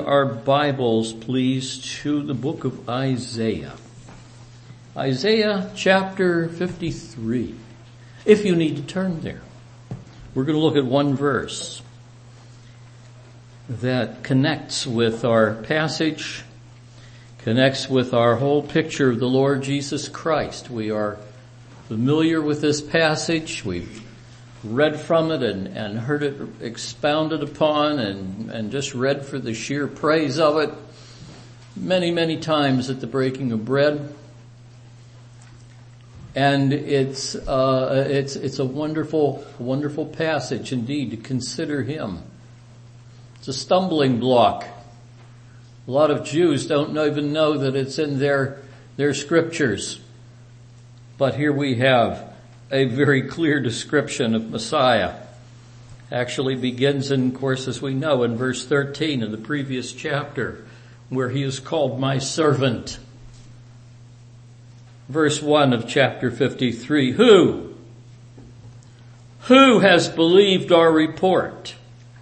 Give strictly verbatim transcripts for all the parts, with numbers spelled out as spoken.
Our Bibles, please, to the book of Isaiah. Isaiah chapter fifty-three. If you need to turn there. We're going to look at one verse that connects with our passage, connects with our whole picture of the Lord Jesus Christ. We are familiar with this passage. We've read from it and, and heard it expounded upon and, and just read for the sheer praise of it many, many times at the breaking of bread. And it's, uh, it's, it's a wonderful, wonderful passage indeed to consider him. It's a stumbling block. A lot of Jews don't even know that it's in their, their scriptures. But here we have a very clear description of Messiah. Actually begins in, of course, as we know, in verse thirteen of the previous chapter, where he is called my servant. Verse one of chapter fifty-three, who? Who has believed our report?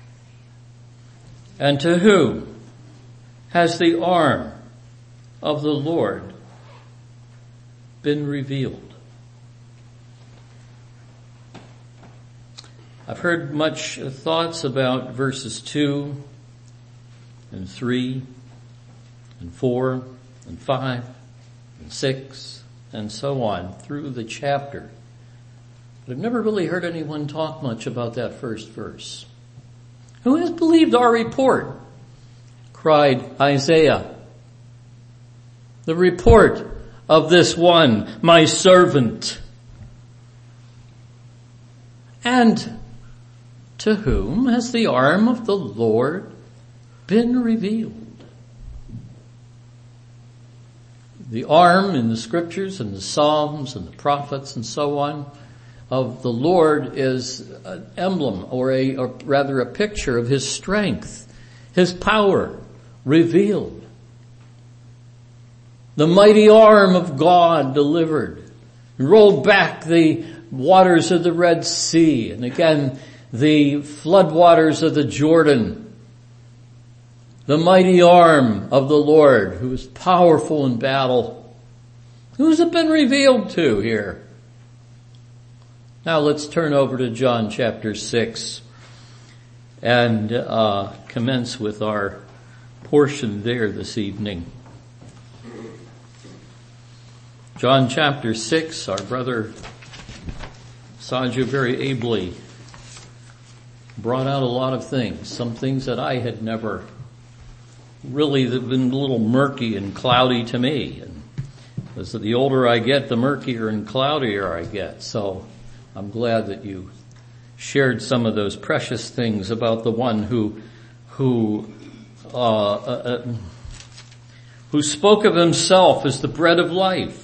And to whom has the arm of the Lord been revealed? I've heard much thoughts about verses two and three and four and five and six and so on through the chapter. But I've never really heard anyone talk much about that first verse. Who has believed our report? Cried Isaiah. The report of this one, my servant. And to whom has the arm of the Lord been revealed? The arm in the scriptures and the Psalms and the prophets and so on of the Lord is an emblem or a, or rather a picture of his strength, his power revealed. The mighty arm of God delivered, rolled back the waters of the Red Sea, and again the floodwaters of the Jordan. The mighty arm of the Lord, who is powerful in battle. Who's it been revealed to here? Now let's turn over to John chapter six and uh commence with our portion there this evening. John chapter six, our brother Saju very ably brought out a lot of things, some things that I had never really, that have been a little murky and cloudy to me. And as the older I get, the murkier and cloudier I get. So I'm glad that you shared some of those precious things about the one who, who, uh, uh, uh who spoke of himself as the bread of life.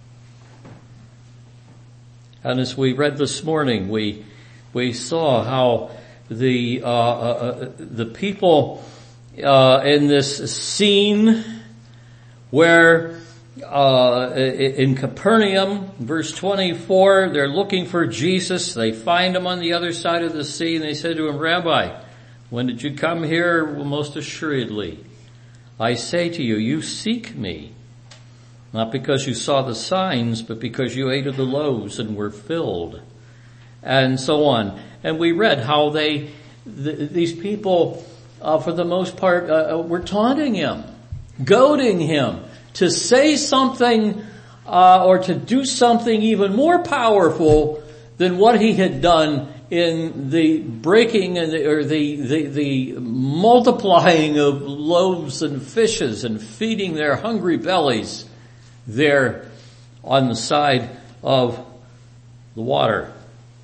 And as we read this morning, we, we saw how the, uh, uh, the people, uh, in this scene where, uh, in Capernaum, verse twenty-four, they're looking for Jesus. They find him on the other side of the sea and they said to him, Rabbi, when did you come here? Well, most assuredly, I say to you, you seek me. Not because you saw the signs, but because you ate of the loaves and were filled. And so on. And we read how they, th- these people, uh, for the most part, uh, were taunting him, goading him to say something, uh, or to do something even more powerful than what he had done in the breaking and the, or the, the, the multiplying of loaves and fishes and feeding their hungry bellies there on the side of the water.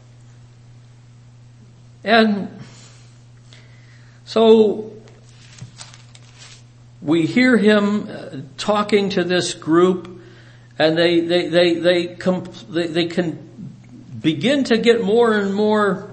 And so we hear him talking to this group, and they they they they com- they, they can begin to get more and more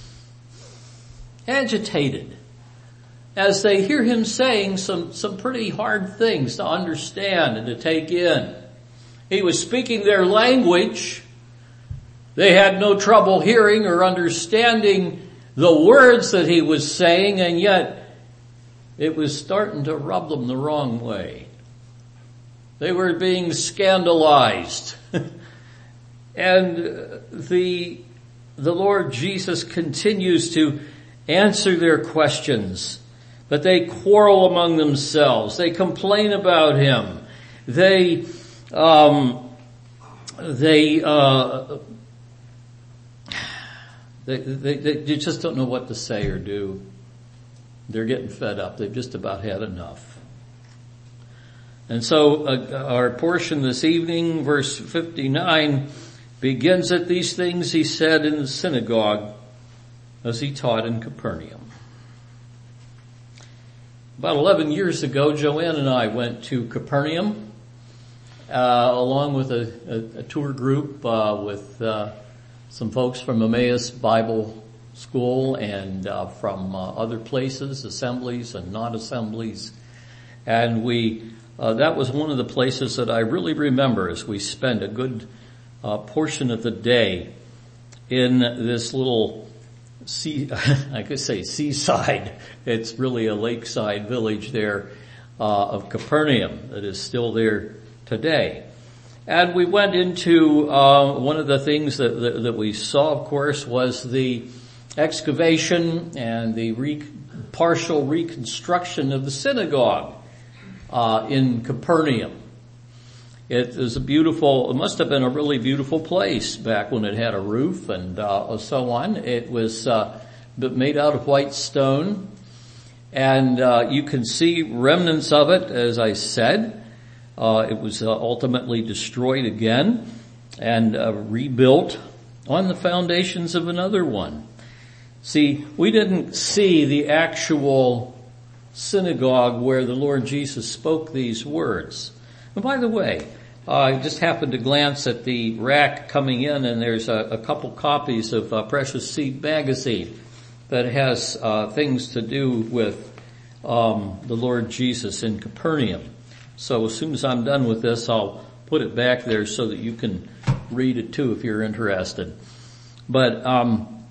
agitated as they hear him saying some some pretty hard things to understand and to take in. He was speaking their language. They had no trouble hearing or understanding the words that he was saying, and yet it was starting to rub them the wrong way. They were being scandalized. And the, the Lord Jesus continues to answer their questions. But they quarrel among themselves. They complain about him. They, um, they, uh, they, they, they just don't know what to say or do. They're getting fed up. They've just about had enough. And so uh, our portion this evening, verse fifty-nine, begins at these things he said in the synagogue as he taught in Capernaum. About eleven years ago, Joanne and I went to Capernaum, uh, along with a, a, a tour group, uh, with, uh, some folks from Emmaus Bible School and, uh, from, uh, other places, assemblies and non-assemblies. And we, uh, that was one of the places that I really remember as we spent a good, uh, portion of the day in this little sea, I could say seaside. It's really a lakeside village there, uh, of Capernaum that is still there today. And we went into, uh, one of the things that, that, that we saw, of course, was the excavation and the re- partial reconstruction of the synagogue, uh, in Capernaum. It was a beautiful, it must have been a really beautiful place back when it had a roof and uh, so on. It was uh, made out of white stone, and uh, you can see remnants of it, as I said. Uh, it was uh, ultimately destroyed again and uh, rebuilt on the foundations of another one. See, we didn't see the actual synagogue where the Lord Jesus spoke these words. And by the way, uh, I just happened to glance at the rack coming in, and there's a, a couple copies of uh, Precious Seed magazine that has uh, things to do with um, the Lord Jesus in Capernaum. So as soon as I'm done with this, I'll put it back there so that you can read it too if you're interested. But um,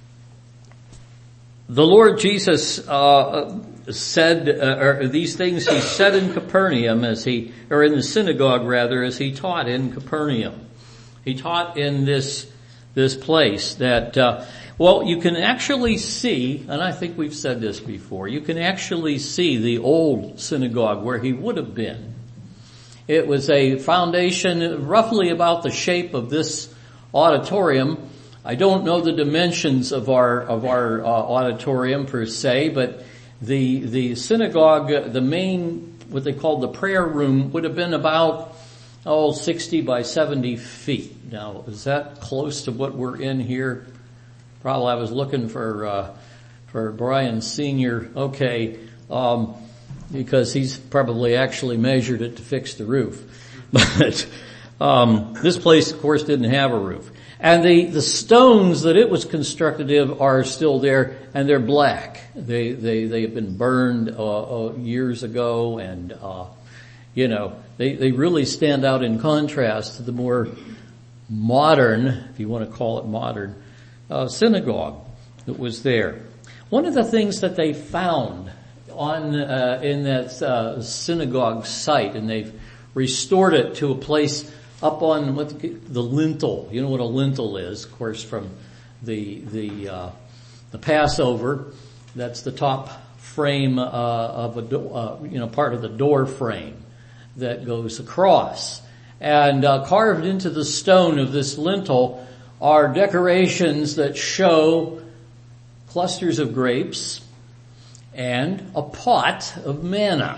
the Lord Jesus uh said, uh, or these things he said in Capernaum as he, or in the synagogue rather, as he taught in Capernaum. He taught in this, this place that, uh, well, you can actually see, and I think we've said this before, you can actually see the old synagogue where he would have been. It was a foundation roughly about the shape of this auditorium. I don't know the dimensions of our, of our uh, auditorium per se, but The, the synagogue, the main, what they called the prayer room, would have been about, oh, sixty by seventy feet. Now, is that close to what we're in here? Probably I was looking for, uh, for Brian Senior. Okay, um, because he's probably actually measured it to fix the roof. But, um, this place, of course, didn't have a roof. And the, the stones that it was constructed of are still there, and they're black. They, they, they have been burned, uh, uh years ago, and, uh, you know, they, they really stand out in contrast to the more modern, if you want to call it modern, uh, synagogue that was there. One of the things that they found on, uh, in that, uh, synagogue site, and they've restored it to a place up on what the, the lintel. You know what a lintel is, of course, from the the uh, the Passover. That's the top frame uh, of a do- uh, you know part of the door frame that goes across. And uh, carved into the stone of this lintel are decorations that show clusters of grapes and a pot of manna.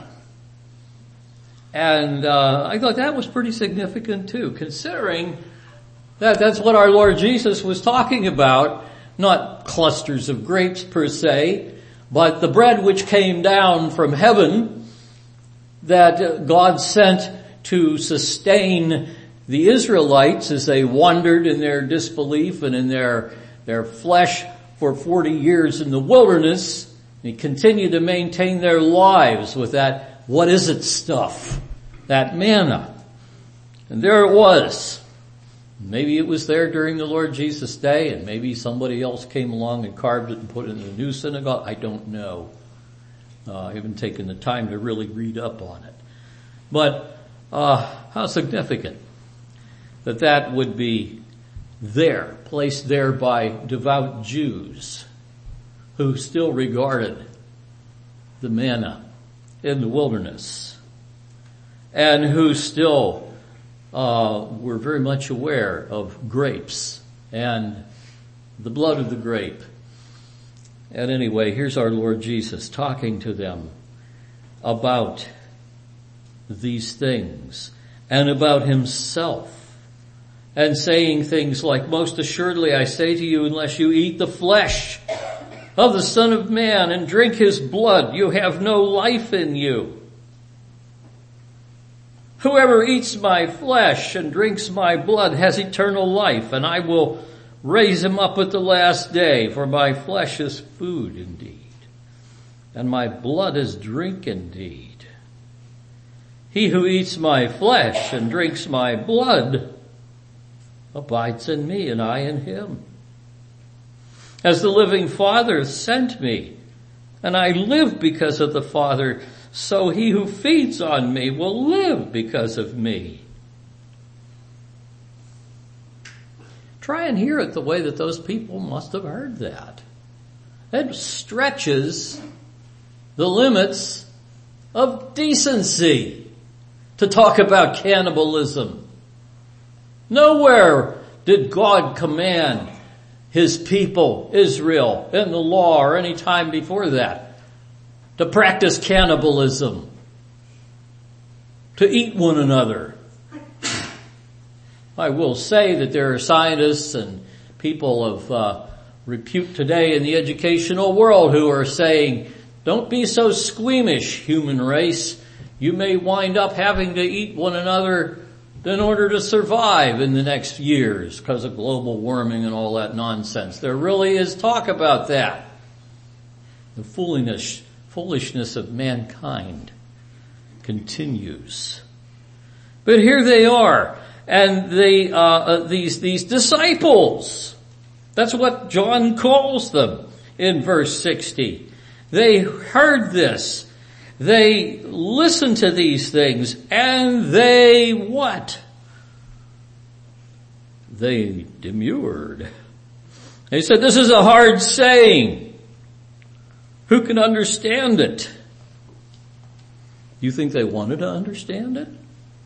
And uh, I thought that was pretty significant too, considering that that's what our Lord Jesus was talking about, not clusters of grapes per se, but the bread which came down from heaven that God sent to sustain the Israelites as they wandered in their disbelief and in their, their flesh for forty years in the wilderness. They continued to maintain their lives with that what is it stuff, that manna. And there it was. Maybe it was there during the Lord Jesus' day, and maybe somebody else came along and carved it and put it in the new synagogue. I don't know. Uh, I haven't taken the time to really read up on it. But uh, how significant that that would be there, placed there by devout Jews who still regarded the manna in the wilderness and who still uh, were very much aware of grapes and the blood of the grape. And anyway, here's our Lord Jesus talking to them about these things and about himself and saying things like, most assuredly I say to you, unless you eat the flesh of the Son of Man and drink his blood, you have no life in you. Whoever eats my flesh and drinks my blood has eternal life, and I will raise him up at the last day, for my flesh is food indeed, and my blood is drink indeed. He who eats my flesh and drinks my blood abides in me, and I in him. As the living Father sent me, and I live because of the Father, so he who feeds on me will live because of me. Try and hear it the way that those people must have heard that. It stretches the limits of decency to talk about cannibalism. Nowhere did God command his people, Israel, in the law or any time before that, to practice cannibalism, to eat one another. I will say that there are scientists and people of uh, repute today in the educational world who are saying, don't be so squeamish, human race. You may wind up having to eat one another in order to survive in the next years because of global warming and all that nonsense. There really is talk about that. The foolishness, foolishness of mankind continues. But here they are, and they, uh, uh, these, these disciples, that's what John calls them in verse sixty. They heard this. They listened to these things, and they what? They demurred. They said, this is a hard saying. Who can understand it? You think they wanted to understand it?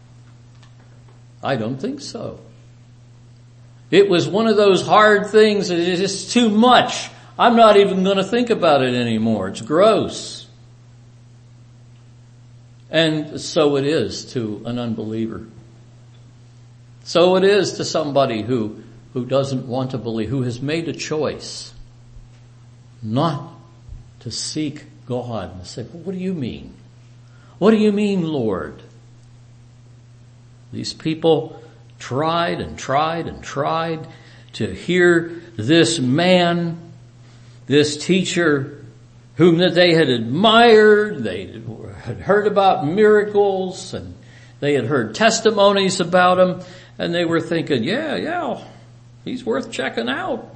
I don't think so. It was one of those hard things that is just too much. I'm not even going to think about it anymore. It's gross. And so it is to an unbeliever. So it is to somebody who, who doesn't want to believe, who has made a choice not to seek God and say, well, what do you mean? What do you mean, Lord? These people tried and tried and tried to hear this man, this teacher, whom that they had admired. They had heard about miracles and they had heard testimonies about him, and they were thinking, yeah, yeah, he's worth checking out.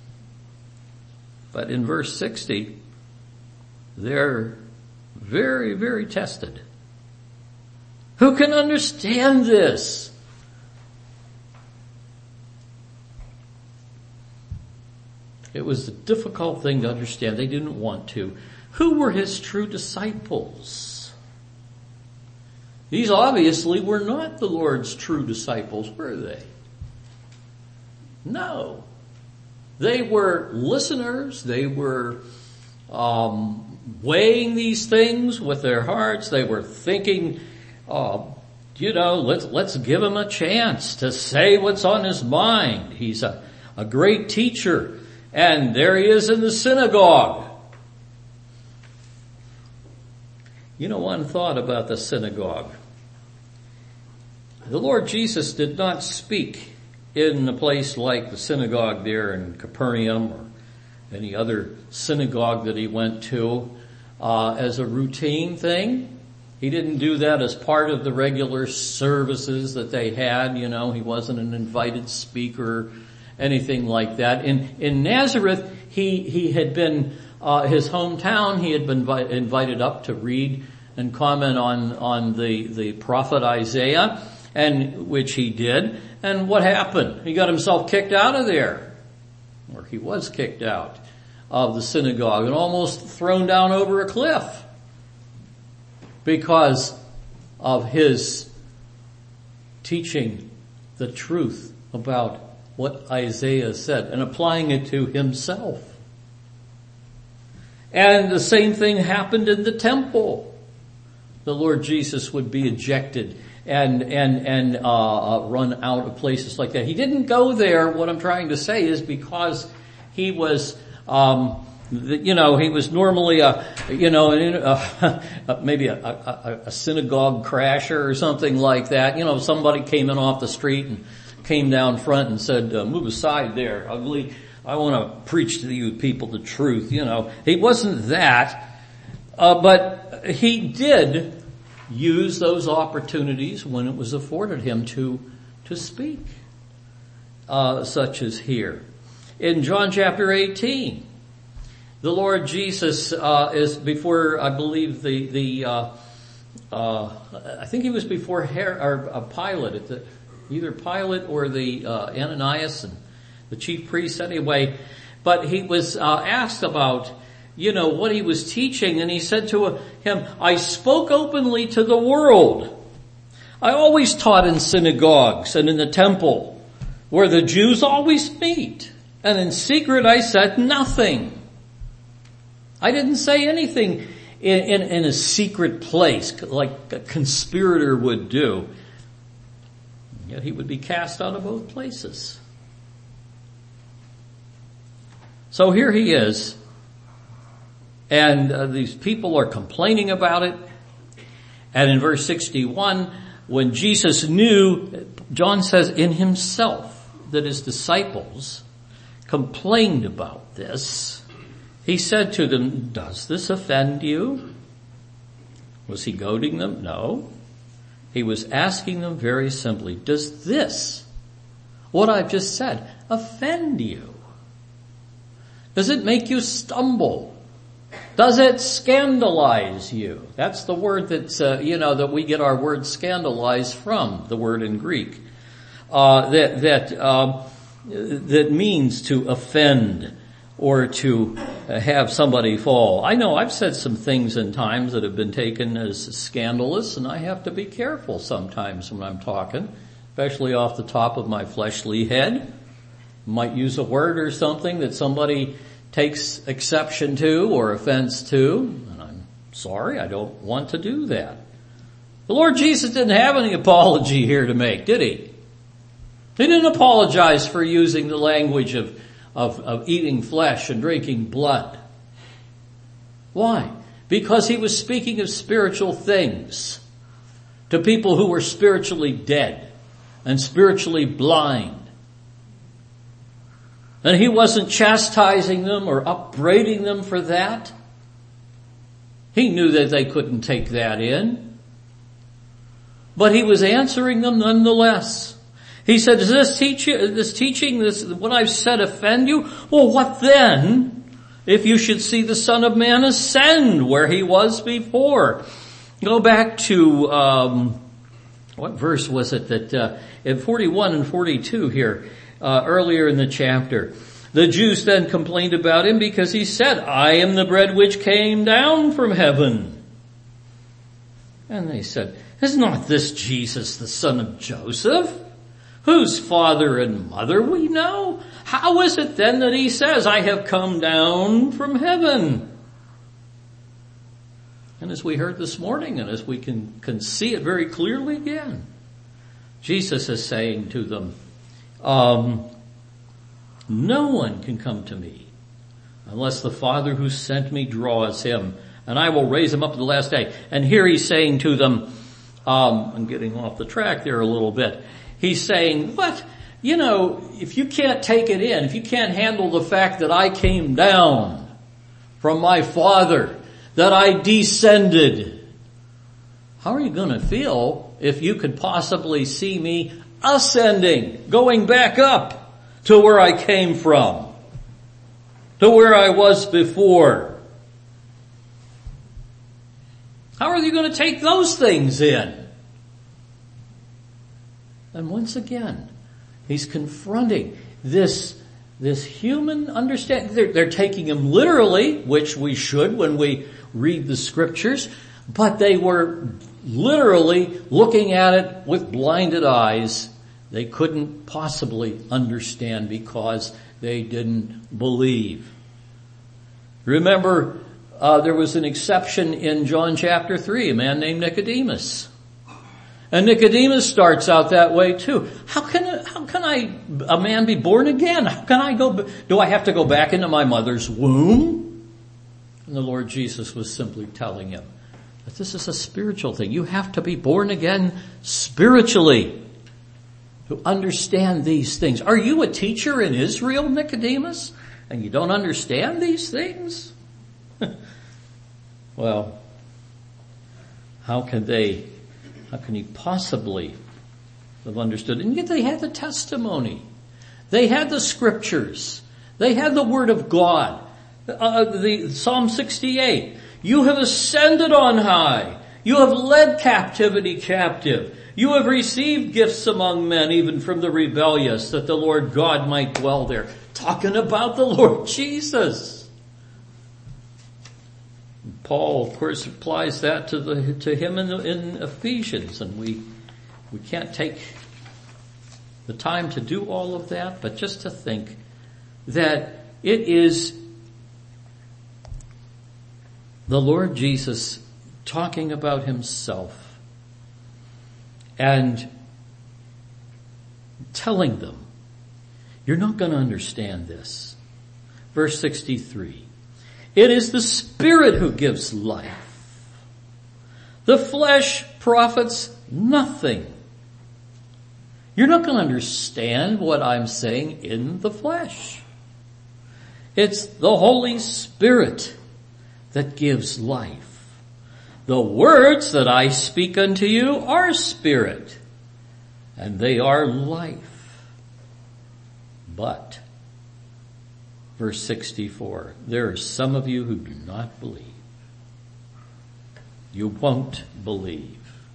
But in verse sixty, they're very, very tested. Who can understand this? It was a difficult thing to understand. They didn't want to. Who were his true disciples? These obviously were not the Lord's true disciples, were they? No. They were listeners. They were um, weighing these things with their hearts. They were thinking, uh, you know, let's let's give him a chance to say what's on his mind. He's a, a great teacher. And there he is in the synagogue. You know, one thought about the synagogue. The Lord Jesus did not speak in a place like the synagogue there in Capernaum or any other synagogue that he went to uh, as a routine thing. He didn't do that as part of the regular services that they had. You know, he wasn't an invited speaker, anything like that. In in Nazareth, he he had been uh, his hometown. He had been vi- invited up to read and comment on, on the, the prophet Isaiah, and which he did. And what happened? He got himself kicked out of there. Or he was kicked out of the synagogue and almost thrown down over a cliff because of his teaching the truth about what Isaiah said and applying it to himself. And the same thing happened in the temple. The Lord Jesus would be ejected and and and uh run out of places like that. He didn't go there. What I'm trying to say is because he was um you know he was normally a you know a, maybe a, a, a synagogue crasher or something like that. You know, somebody came in off the street and came down front and said, uh, move aside there, ugly. I want to preach to you people the truth. You know, he wasn't that, uh, but he did use those opportunities when it was afforded him to, to speak, uh, such as here. In John chapter eighteen, the Lord Jesus, uh, is before, I believe the, the, uh, uh, I think he was before Her- or, uh, Pilate, at the, either Pilate or the, uh, Ananias and the chief priest anyway, but he was, uh, asked about, you know, what he was teaching, and he said to him, I spoke openly to the world. I always taught in synagogues and in the temple where the Jews always meet, and in secret I said nothing. I didn't say anything in, in, in a secret place like a conspirator would do. Yet he would be cast out of both places. So here he is. And uh, these people are complaining about it. And in verse sixty-one, when Jesus knew, John says in himself that his disciples complained about this, he said to them, does this offend you? Was he goading them? No. He was asking them very simply, does this, what I've just said, offend you? Does it make you stumble? Does it scandalize you? That's the word that's, uh, you know, that we get our word scandalize from, the word in Greek. Uh, that, that, um, that means to offend or to have somebody fall. I know I've said some things in times that have been taken as scandalous, and I have to be careful sometimes when I'm talking, especially off the top of my fleshly head. Might use a word or something that somebody takes exception to or offense to, and I'm sorry, I don't want to do that. The Lord Jesus didn't have any apology here to make, did he? He didn't apologize for using the language of, of, of eating flesh and drinking blood. Why? Because he was speaking of spiritual things to people who were spiritually dead and spiritually blind. And he wasn't chastising them or upbraiding them for that. He knew that they couldn't take that in. But he was answering them nonetheless. He said, does this teach you, this teaching, this, what I've said offend you? Well, what then if you should see the Son of Man ascend where he was before? Go back to, um, what verse was it that, uh, in forty-one and forty-two here, Uh, earlier in the chapter. The Jews then complained about him because he said, I am the bread which came down from heaven. And they said, is not this Jesus, the son of Joseph, whose father and mother we know? How is it then that he says, I have come down from heaven? And as we heard this morning, and as we can, can see it very clearly again, Jesus is saying to them, Um, no one can come to me unless the Father who sent me draws him, and I will raise him up at the last day. And here he's saying to them, um, I'm getting off the track there a little bit. He's saying, what? You know, if you can't take it in, if you can't handle the fact that I came down from my Father, that I descended, how are you going to feel if you could possibly see me ascending, going back up to where I came from? to where I was before. How are you going to take those things in? And once again, he's confronting this, this human understanding. They're, they're taking him literally, which we should when we read the scriptures, but they were literally looking at it with blinded eyes. They couldn't possibly understand because they didn't believe. Remember, uh, there was an exception in John chapter three, a man named Nicodemus. And Nicodemus starts out that way too. How can, how can I, a man be born again? How can I go, do I have to go back into my mother's womb? And the Lord Jesus was simply telling him that this is a spiritual thing. You have to be born again spiritually to understand these things. Are you a teacher in Israel, Nicodemus, and you don't understand these things? Well, how can they, how can he possibly have understood? And yet they had the testimony. They had the scriptures. They had the word of God. Uh, the Psalm sixty-eight. You have ascended on high. You have led captivity captive. You have received gifts among men, even from the rebellious, that the Lord God might dwell there. Talking about the Lord Jesus. Paul, of course, applies that to the to him in, the, in Ephesians, and we we can't take the time to do all of that, but just to think that it is the Lord Jesus talking about himself and telling them, you're not going to understand this. Verse sixty-three. It is the Spirit who gives life. The flesh profits nothing. You're not going to understand what I'm saying in the flesh. It's the Holy Spirit that gives life. The words that I speak unto you are spirit, and they are life. But, verse sixty-four, there are some of you who do not believe. You won't believe.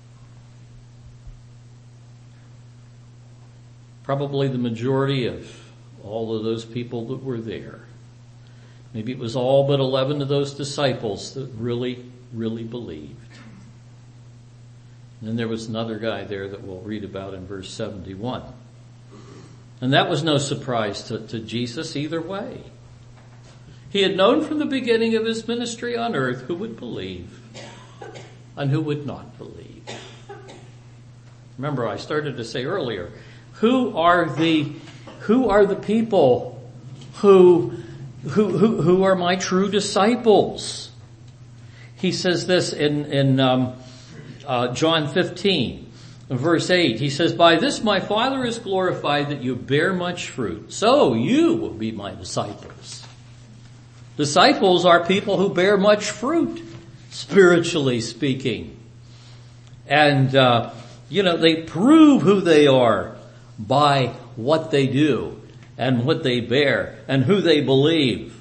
Probably the majority of all of those people that were there. Maybe it was all but eleven of those disciples that really, really believed. And then there was another guy there that we'll read about in verse seventy-one. And that was no surprise to, to Jesus either way. He had known from the beginning of his ministry on earth who would believe and who would not believe. Remember, I started to say earlier, who are the, who are the people who, who, who, who are my true disciples? He says this in, in, um, uh, John fifteen, verse eight. He says, by this my Father is glorified that you bear much fruit. So you will be my disciples. Disciples are people who bear much fruit, spiritually speaking. And, uh, you know, they prove who they are by what they do and what they bear and who they believe.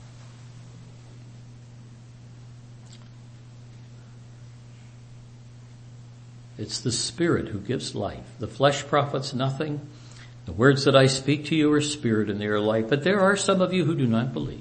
It's the Spirit who gives life. The flesh profits nothing. The words that I speak to you are spirit and they are life. But there are some of you who do not believe.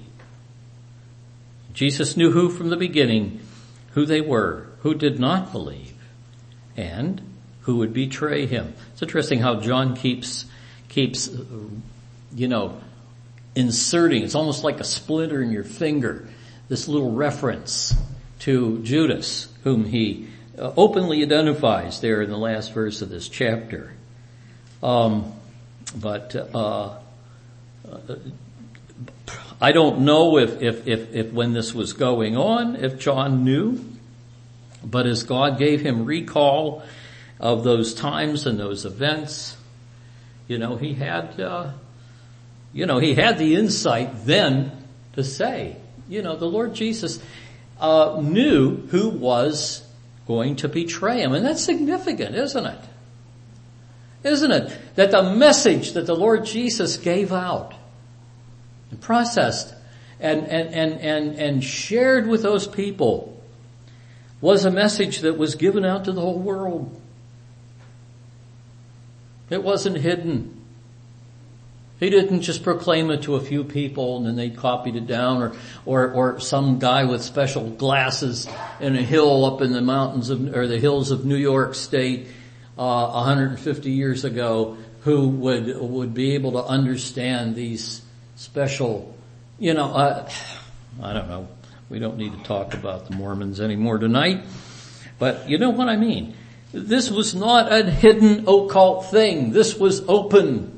Jesus knew who from the beginning, who they were, who did not believe, and who would betray him. It's interesting how John keeps, keeps, you know, inserting, it's almost like a splinter in your finger, this little reference to Judas, whom he uh, openly identifies there in the last verse of this chapter. Um, but, uh, uh I don't know if, if, if, if when this was going on, if John knew, but as God gave him recall of those times and those events, you know, he had, uh, you know, he had the insight then to say, you know, the Lord Jesus, uh, knew who was going to betray him. And that's significant, isn't it? Isn't it? That the message that the Lord Jesus gave out and processed and, and, and, and, and shared with those people was a message that was given out to the whole world. It wasn't hidden. He didn't just proclaim it to a few people and then they copied it down, or, or, or some guy with special glasses in a hill up in the mountains of, or the hills of New York State, uh, one hundred fifty years ago, who would, would be able to understand these special, you know, uh, I don't know. We don't need to talk about the Mormons anymore tonight, but you know what I mean. This was not a hidden occult thing. This was open.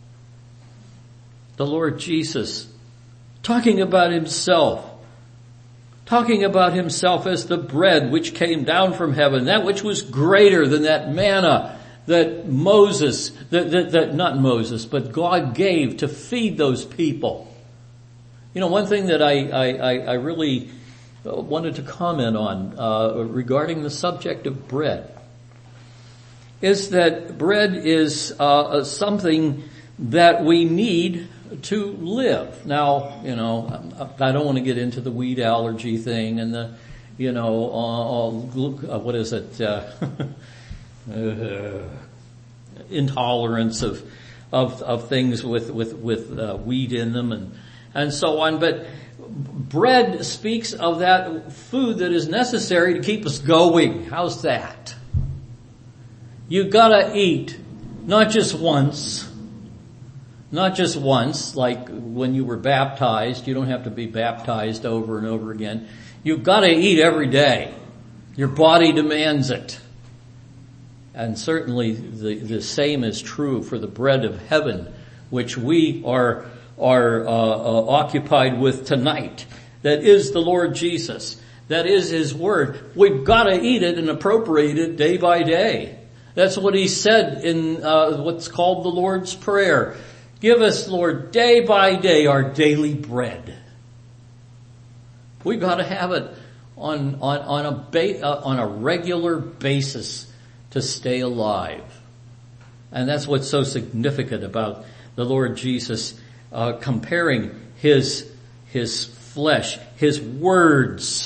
The Lord Jesus, talking about himself, talking about himself as the bread which came down from heaven, that which was greater than that manna that Moses, that, that, that not Moses, but God gave to feed those people. You know, one thing that I, I, I really wanted to comment on uh, regarding the subject of bread is that bread is uh, something that we need to live. Now, you know, I don't want to get into the wheat allergy thing and the, you know, uh, uh, what is it, uh, uh, intolerance of, of, of things with, with, with, uh, wheat in them and, and so on. But bread speaks of that food that is necessary to keep us going. How's that? You gotta eat, not just once, not just once, like when you were baptized. You don't have to be baptized over and over again. You've gotta eat every day. Your body demands it. And certainly the, the same is true for the bread of heaven, which we are, are, uh, uh, occupied with tonight. That is the Lord Jesus. That is His Word. We've gotta eat it and appropriate it day by day. That's what He said in, uh, what's called the Lord's Prayer. Give us, Lord, day by day our daily bread. We've got to have it on on on a ba- uh, on a regular basis to stay alive, and that's what's so significant about the Lord Jesus uh, comparing his his flesh, his words,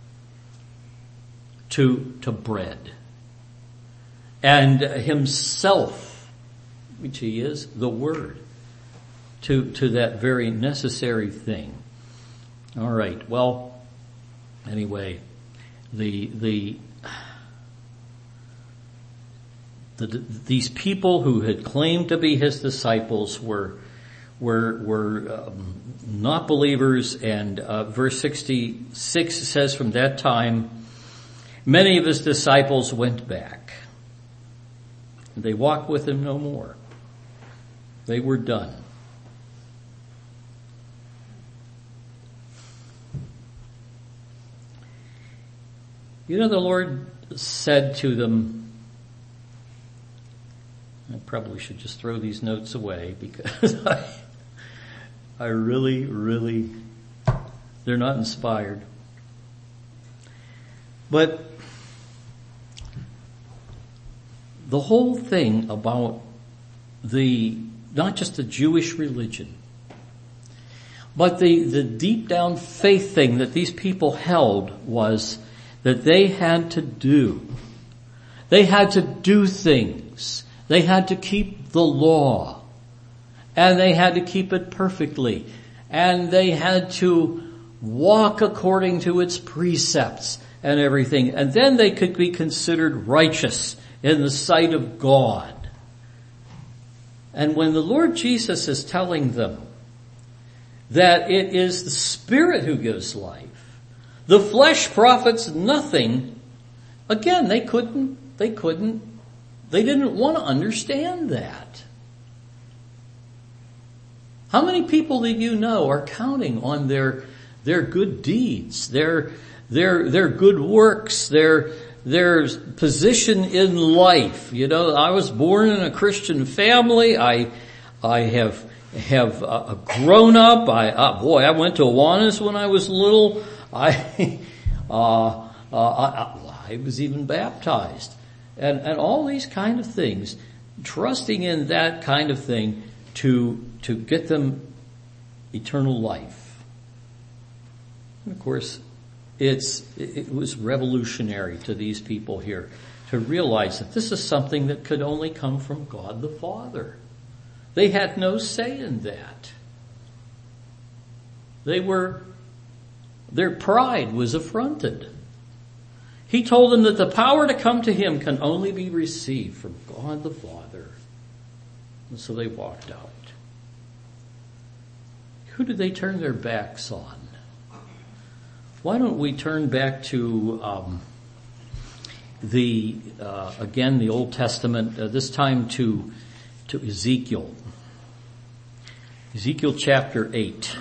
to to bread, and himself, which He is, the Word, to, to that very necessary thing. All right. Well, anyway, the, the, the, these people who had claimed to be His disciples were, were, were um, not believers. And, uh, verse sixty-six says, from that time, many of His disciples went back. They walked with Him no more. They were done. You know, the Lord said to them, I probably should just throw these notes away because I, I really, really, they're not inspired. But the whole thing about the, not just the Jewish religion, but the, the deep down faith thing that these people held was that they had to do. They had to do things. They had to keep the law. And they had to keep it perfectly. And they had to walk according to its precepts and everything. And then they could be considered righteous in the sight of God. And when the Lord Jesus is telling them that it is the Spirit who gives life, the flesh profits nothing, again, they couldn't, they couldn't, they didn't want to understand that. How many people that you know are counting on their, their good deeds, their, their, their good works, their, their position in life? You know, I was born in a Christian family. I, I have, have uh, grown up. I, uh, boy, I went to Awanas when I was little. I, uh, uh, I, I was even baptized, and and all these kind of things, trusting in that kind of thing to to get them eternal life. And of course, it's, it was revolutionary to these people here to realize that this is something that could only come from God the Father. They had no say in that. They were, their pride was affronted. He told them that the power to come to him can only be received from God the Father. And so they walked out. Who did they turn their backs on? Why don't we turn back to um, the uh, again the Old Testament, uh, this time to to Ezekiel. Ezekiel chapter eight.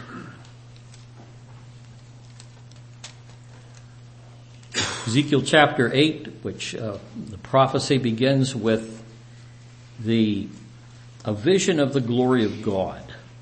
Ezekiel chapter eight, which uh, the prophecy begins with the a vision of the glory of God.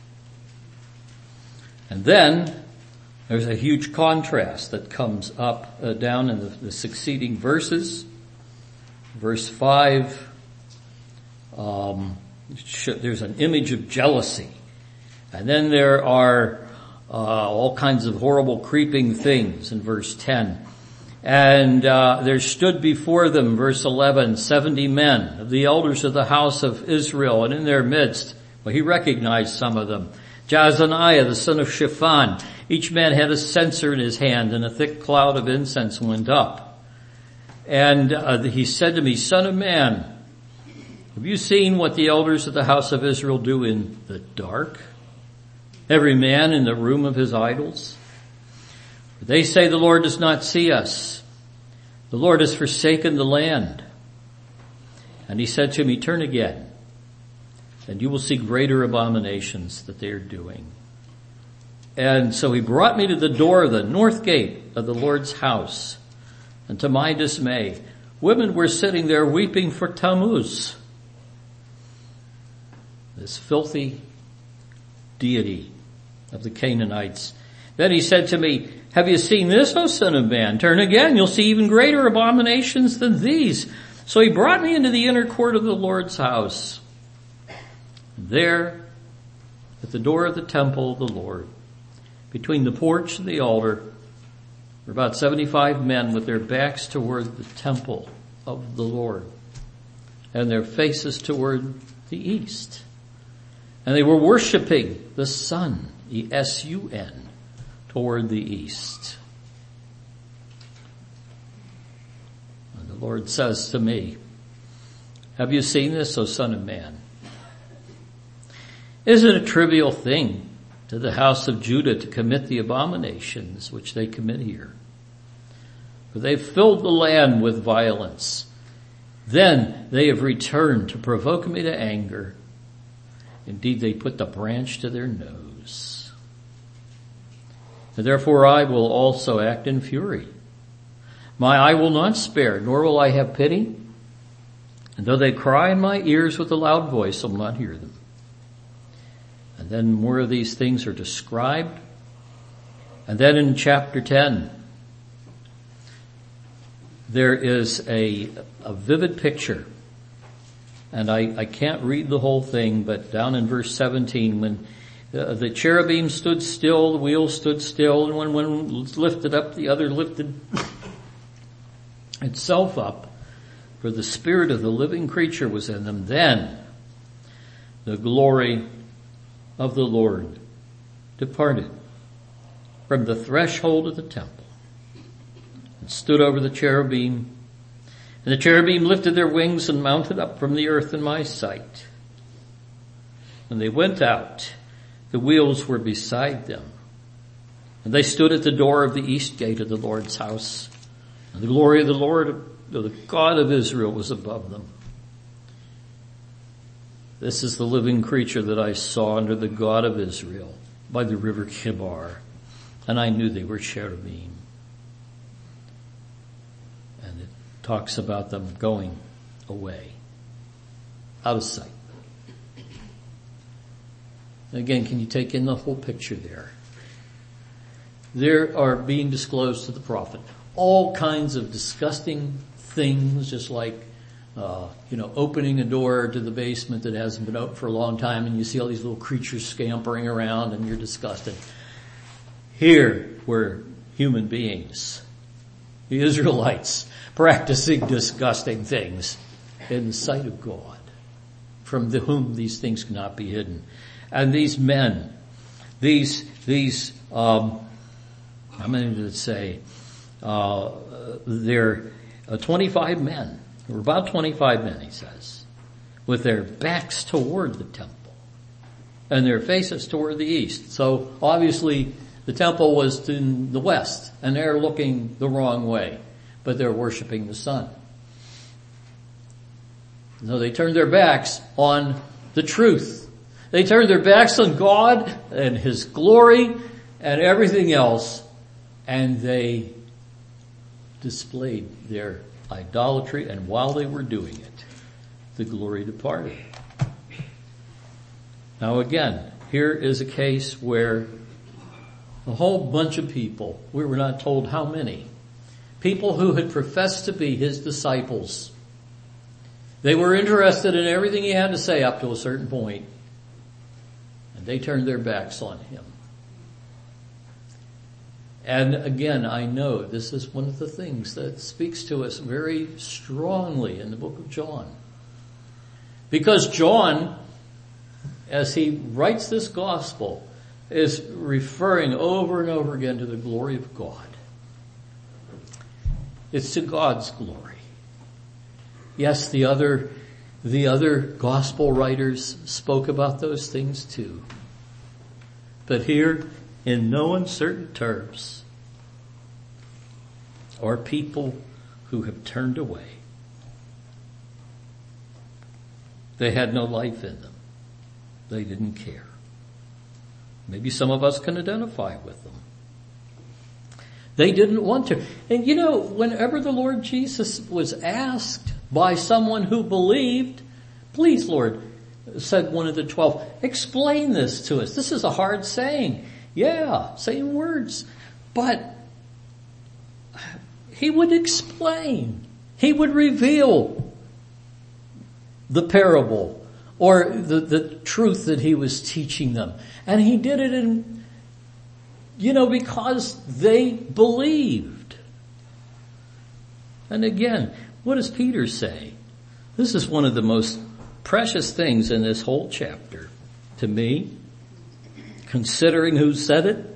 And then there's a huge contrast that comes up uh, down in the, the succeeding verses. Verse five, um, there's an image of jealousy. And then there are uh, all kinds of horrible creeping things in verse ten. And uh, there stood before them, verse eleven, seventy men of the elders of the house of Israel, and in their midst, well, he recognized some of them. Jazaniah, the son of Shaphan. Each man had a censer in his hand, and a thick cloud of incense went up. And uh, he said to me, Son of man, have you seen what the elders of the house of Israel do in the dark? Every man in the room of his idols? They say the Lord does not see us. The Lord has forsaken the land. And he said to me, turn again, and you will see greater abominations that they are doing. And so he brought me to the door of the north gate of the Lord's house. And to my dismay, women were sitting there weeping for Tammuz, this filthy deity of the Canaanites. Then he said to me, have you seen this, O son of man? Turn again, you'll see even greater abominations than these. So he brought me into the inner court of the Lord's house. There, at the door of the temple of the Lord, between the porch and the altar, were about seventy-five men with their backs toward the temple of the Lord and their faces toward the east. And they were worshiping the sun, the S U N, toward the east. And the Lord says to me, have you seen this, O son of man? Is it a trivial thing to the house of Judah to commit the abominations which they commit here? For they've filled the land with violence. Then they have returned to provoke me to anger. Indeed, they put the branch to their nose. And therefore I will also act in fury. My eye will not spare, nor will I have pity. And though they cry in my ears with a loud voice, I will not hear them. And then more of these things are described. And then in chapter ten, there is a, a vivid picture. And I, I can't read the whole thing, but down in verse seventeen, when uh, the cherubim stood still, the wheels stood still, and when one was lifted up, the other lifted itself up, for the spirit of the living creature was in them. Then the glory of the Lord departed from the threshold of the temple and stood over the cherubim. And the cherubim lifted their wings and mounted up from the earth in my sight. When they went out, the wheels were beside them. And they stood at the door of the east gate of the Lord's house. And the glory of the Lord, of the God of Israel, was above them. This is the living creature that I saw under the God of Israel by the river Kibar. And I knew they were cherubim. And it talks about them going away, out of sight. Again, can you take in the whole picture there? There are being disclosed to the prophet all kinds of disgusting things, just like Uh, you know, opening a door to the basement that hasn't been opened for a long time, and you see all these little creatures scampering around and you're disgusted. Here, where human beings, the Israelites, practicing disgusting things in the sight of God, from the whom these things cannot be hidden. And these men, these, these, um, how many did it say? Uh, they're uh, twenty-five men. There were about twenty-five men, he says, with their backs toward the temple and their faces toward the east. So obviously the temple was in the west and they're looking the wrong way, but they're worshiping the sun. So they turned their backs on the truth. They turned their backs on God and His glory and everything else, and they displayed their idolatry, and while they were doing it, the glory departed. Now again, here is a case where a whole bunch of people, we were not told how many, people who had professed to be His disciples, they were interested in everything He had to say up to a certain point, and they turned their backs on Him. And again, I know this is one of the things that speaks to us very strongly in the book of John. Because John, as he writes this gospel, is referring over and over again to the glory of God. It's to God's glory. Yes, the other, the other gospel writers spoke about those things too. But here, in no uncertain terms, are people who have turned away. They had no life in them. They didn't care. Maybe some of us can identify with them. They didn't want to. And you know, whenever the Lord Jesus was asked by someone who believed, please, Lord, said one of the twelve, explain this to us. This is a hard saying. Yeah, same words. But He would explain. He would reveal the parable or the, the truth that He was teaching them. And He did it in, you know, because they believed. And again, what does Peter say? This is one of the most precious things in this whole chapter to me, considering who said it.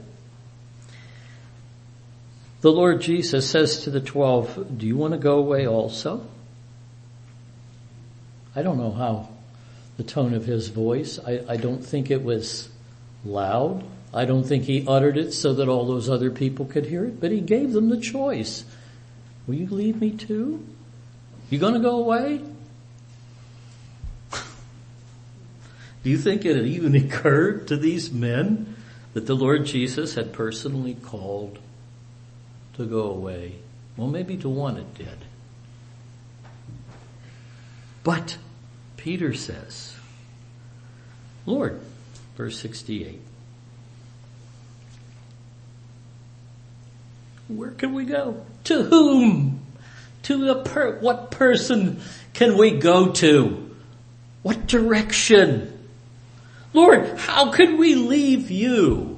The Lord Jesus says to the twelve, do you want to go away also? I don't know how the tone of His voice, I, I don't think it was loud. I don't think He uttered it so that all those other people could hear it, but He gave them the choice. Will you leave me too? You going to go away? Do you think it had even occurred to these men that the Lord Jesus had personally called to go away? Well, maybe to one it did. But Peter says, Lord, verse sixty-eight, where can we go? To whom? To the per- what person can we go to? What direction? Lord, how can we leave you?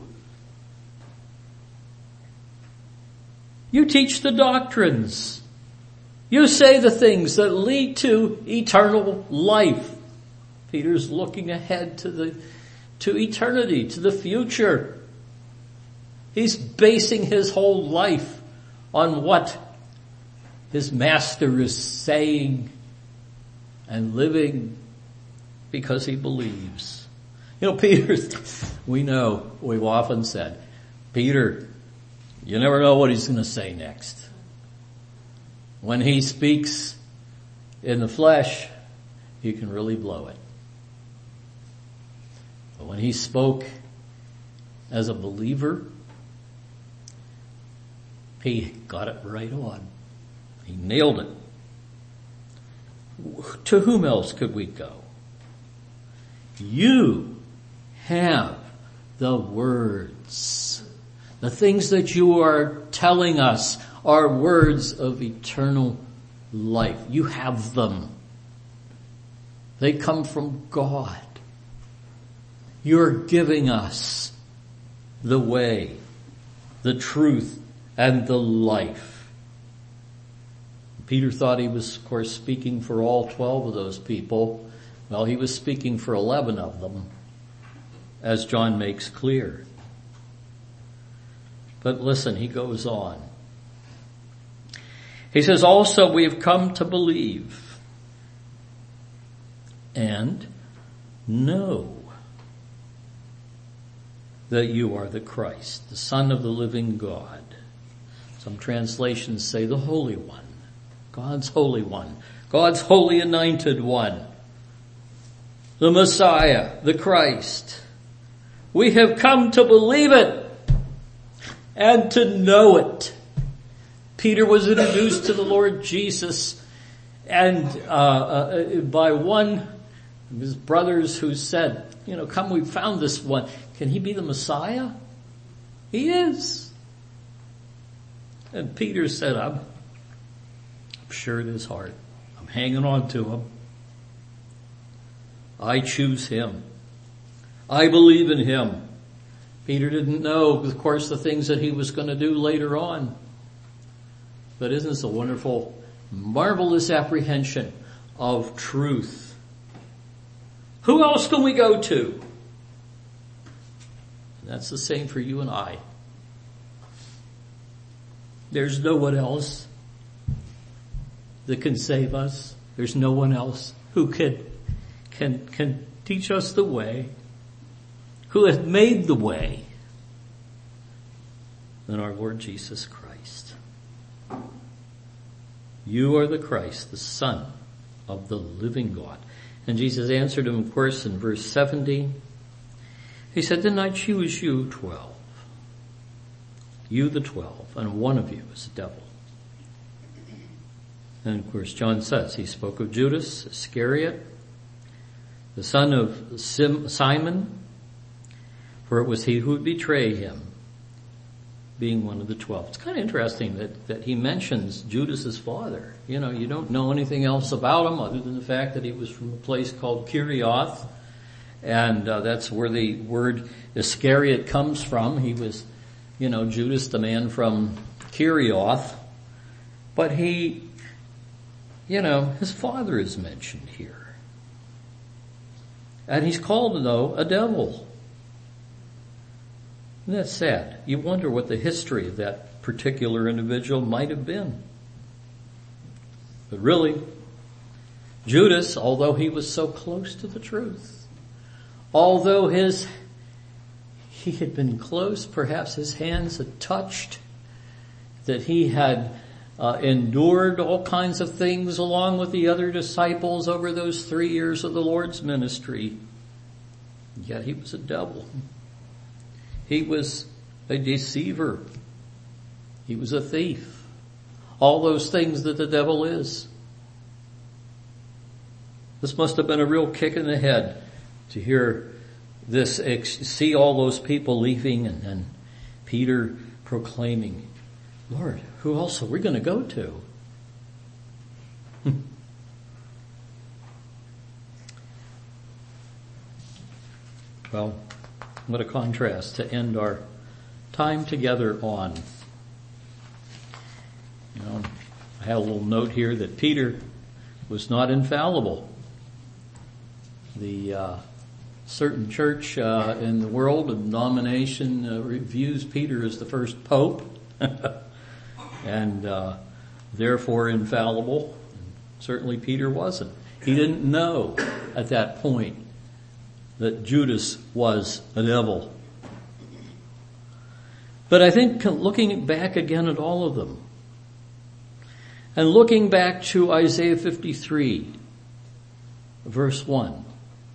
You teach the doctrines. You say the things that lead to eternal life. Peter's looking ahead to the, to eternity, to the future. He's basing his whole life on what his master is saying and living because he believes. You know, Peter, we know, we've often said, Peter, you never know what he's going to say next. When he speaks in the flesh, you can really blow it. But when he spoke as a believer, he got it right on. He nailed it. To whom else could we go? You have the words. The things that you are telling us are words of eternal life. You have them. They come from God. You're giving us the way, the truth, and the life. Peter thought he was, of course, speaking for all twelve of those people. Well, he was speaking for eleven of them, as John makes clear. But listen, he goes on. He says, also we have come to believe and know that you are the Christ, the Son of the living God. Some translations say the Holy One, God's Holy One, God's holy anointed one, the Messiah, the Christ. We have come to believe it and to know it. Peter was introduced to the Lord Jesus and uh, uh by one of his brothers who said, you know, come, we found this one. Can he be the Messiah? He is. And Peter said, I'm, I'm sure in his heart. I'm hanging on to him. I choose him. I believe in him. Peter didn't know, of course, the things that he was going to do later on. But isn't this a wonderful, marvelous apprehension of truth? Who else can we go to? And that's the same for you and I. There's no one else that can save us. There's no one else who can, can, can teach us the way, who has made the way, than our Lord Jesus Christ. You are the Christ, the Son of the living God. And Jesus answered him, of course, in verse seventy. He said, didn't I choose you twelve? You the twelve, and one of you is a devil. And of course, John says, he spoke of Judas Iscariot, the son of Simon, for it was he who would betray him, being one of the twelve. It's kind of interesting that, that he mentions Judas's father. You know, you don't know anything else about him other than the fact that he was from a place called Kerioth, and uh, that's where the word Iscariot comes from. He was, you know, Judas, the man from Kerioth, but he, you know, his father is mentioned here. And he's called, though, a devil. And that's sad. You wonder what the history of that particular individual might have been. But really, Judas, although he was so close to the truth, although his, he had been close, perhaps his hands had touched, that he had uh, endured all kinds of things along with the other disciples over those three years of the Lord's ministry, yet he was a devil. He was a deceiver. He was a thief. All those things that the devil is. This must have been a real kick in the head to hear this, see all those people leaving and then Peter proclaiming, Lord, who else are we going to go to? Well, what a contrast to end our time together on. You know, I had a little note here that Peter was not infallible. The uh, certain church uh, in the world of denomination uh, views Peter as the first pope and uh, therefore infallible. Certainly Peter wasn't. He didn't know at that point that Judas was a devil. But I think looking back again at all of them, and looking back to Isaiah fifty-three, verse one,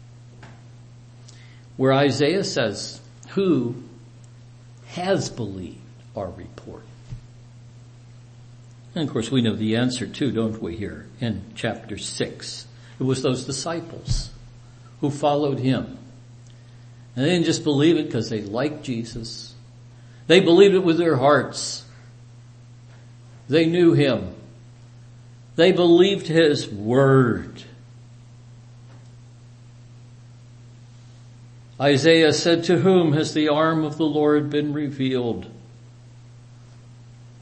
where Isaiah says, who has believed our report? And of course we know the answer too, don't we, here in chapter six. It was those disciples who followed him. And they didn't just believe it because they liked Jesus. They believed it with their hearts. They knew him. They believed his word. Isaiah said, to whom has the arm of the Lord been revealed?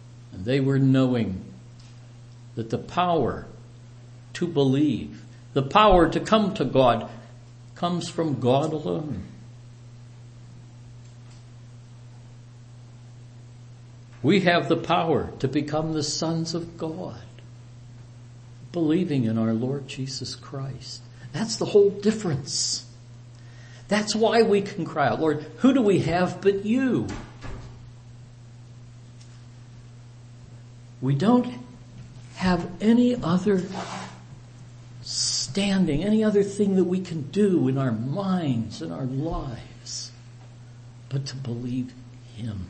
They were knowing that the power to believe, the power to come to God, comes from God alone. We have the power to become the sons of God, believing in our Lord Jesus Christ. That's the whole difference. That's why we can cry out, Lord, who do we have but you? We don't have any other standing, any other thing that we can do in our minds and our lives but to believe him.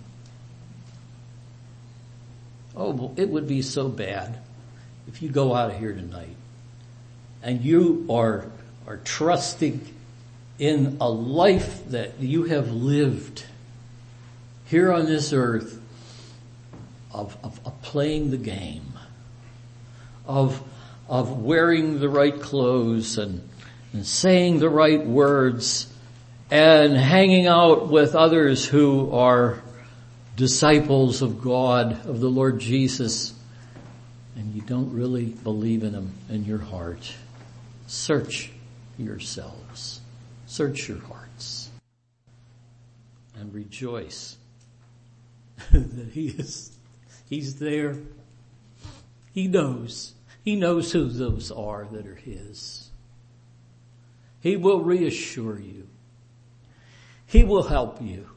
Oh, well, it would be so bad if you go out of here tonight and you are, are trusting in a life that you have lived here on this earth of, of, of playing the game, of, of wearing the right clothes and, and saying the right words and hanging out with others who are disciples of God, of the Lord Jesus, and you don't really believe in him in your heart. Search yourselves. Search your hearts. And rejoice that he is, he's there. He knows. He knows who those are that are his. He will reassure you. He will help you.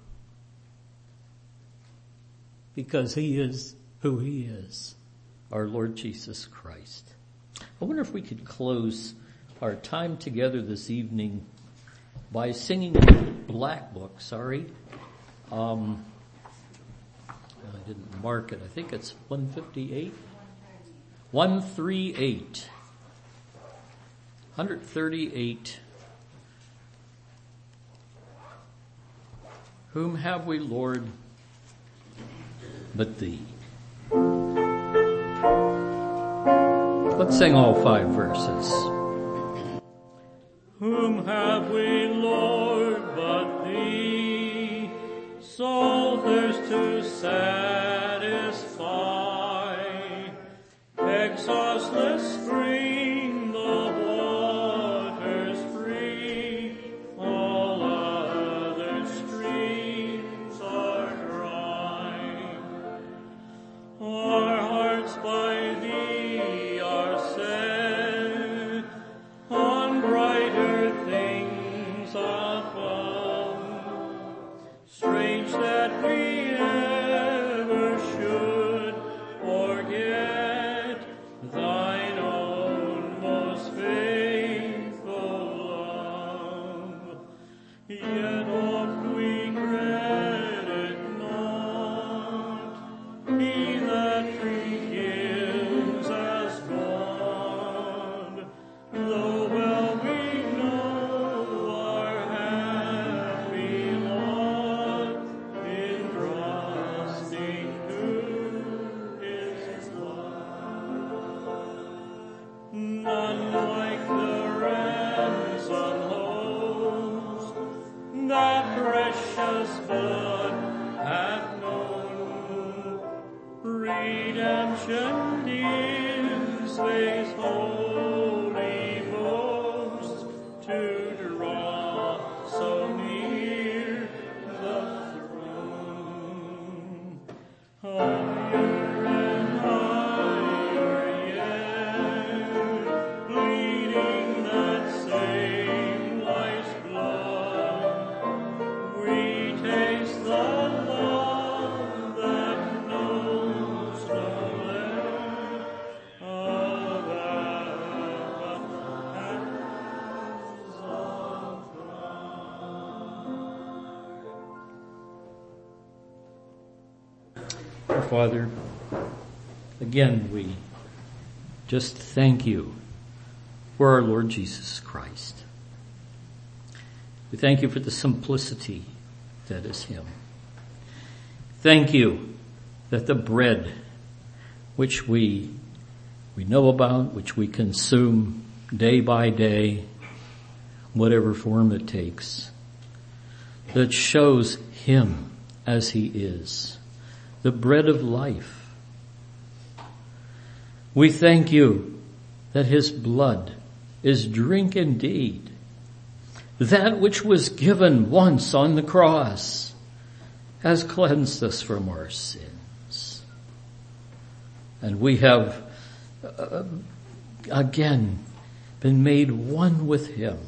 Because he is who he is, our Lord Jesus Christ. I wonder if we could close our time together this evening by singing Black Book, sorry. Um, I didn't mark it. I think it's one fifty-eight. one thirty-eight. one thirty-eight. Whom have we, Lord, but thee? Let's sing all five verses. Whom have we, Lord, but thee? Soul thirst to satisfy, exhaustless spring, the waters free, all other streams are dry. Our hearts by thee are set on brighter things above. Strange that we ever should forget thine own most faithful love. Yet oft we credit not he that forgives us God, though well we know our happy lot in trusting to his love. None like the ransom host that precious blood hath known. Redemption is this holy boast to draw so near the throne. Higher and higher yet, bleeding that same life's blood, we taste the love that knows no end of hands of God. Our Father, again we just thank you for our Lord Jesus Christ. We thank you for the simplicity that is him. Thank you that the bread which we we know about, which we consume day by day, whatever form it takes, that shows him as he is, the bread of life, We thank you that his blood is drink indeed. That which was given once on the cross has cleansed us from our sins. And we have uh, again been made one with him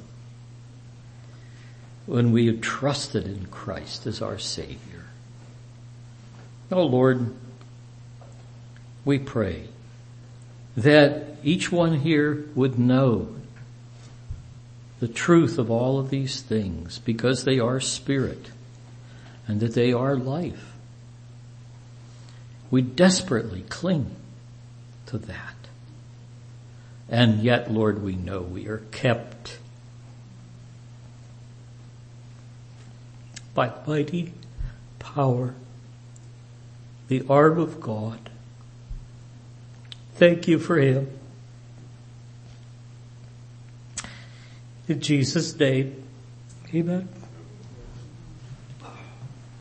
when we have trusted in Christ as our Savior. Oh Lord, we pray that each one here would know the truth of all of these things, because they are spirit and that they are life. We desperately cling to that. And yet, Lord, we know we are kept by mighty power, the arm of God. Thank you for him. In Jesus' name, amen.